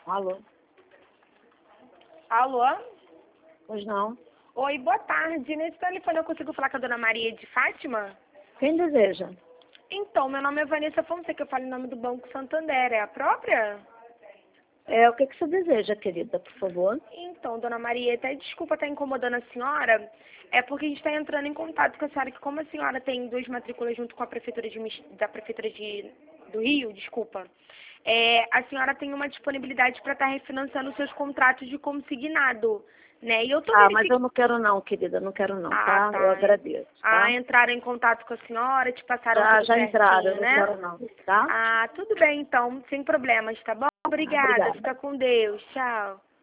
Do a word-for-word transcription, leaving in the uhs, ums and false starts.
Alô? Alô? Pois não. Oi, boa tarde. Nesse telefone eu consigo falar com a dona Maria de Fátima? Quem deseja? Então, meu nome é Vanessa Fonseca, eu falo em nome do Banco Santander. É a própria? É, o que, que você deseja, querida, por favor? Então, dona Maria, até desculpa estar incomodando a senhora, é porque a gente está entrando em contato com a senhora, que como a senhora tem duas matrículas junto com a prefeitura de, Mis- da prefeitura de, do Rio, desculpa, é, a senhora tem uma disponibilidade para estar refinanciando os seus contratos de consignado, né? E eu tô Ah, mas verificando... eu não quero não, querida, não quero não, Ah, tá? Eu tá. agradeço, Ah, tá? entraram em contato com a senhora, te passaram Já, tudo já entraram, eu certinho, não né? quero não, tá? Ah, tudo bem então, sem problemas, tá bom? Ah, Obrigada, obrigada. fica com Deus, tchau.